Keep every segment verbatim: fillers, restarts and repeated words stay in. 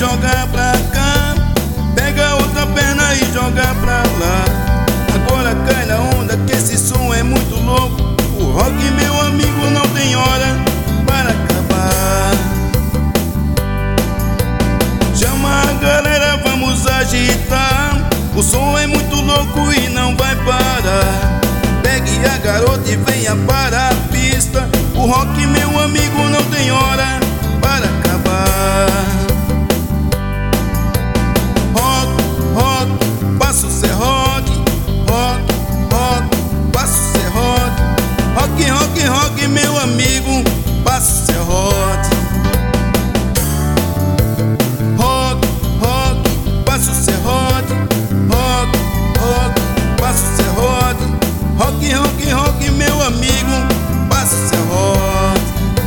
joga pra cá, pega outra perna e joga pra lá. Agora cai na onda que esse som é muito louco. O rock, meu amigo, não tem hora para acabar. Chama a galera, vamos agitar. O som é muito louco e não vai parar. Pegue a garota e venha para a pista. O rock, meu amigo, não tem hora para acabar. Rock, rock, passa o serrote. Rock, rock, passa o serrote. Rock, rock, rock, meu amigo, passa o serrote. Rock, rock, passa o serrote. Rock, rock, passa o serrote. Rock, rock, rock, meu amigo, passa o serrote.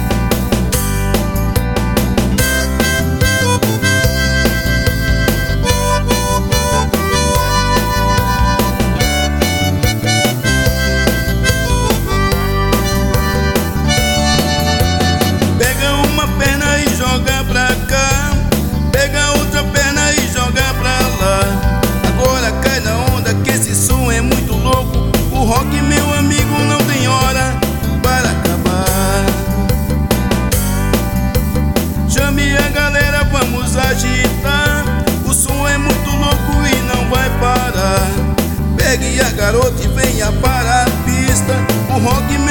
Pega uma perna e joga pra cá, pega outra perna e joga pra lá. Agora cai na onda que esse som é muito louco. O rock, meu amigo, não tem hora para acabar. Chame a galera, vamos agitar. O som é muito louco e não vai parar. Pegue a garota e venha para a pista. O rock,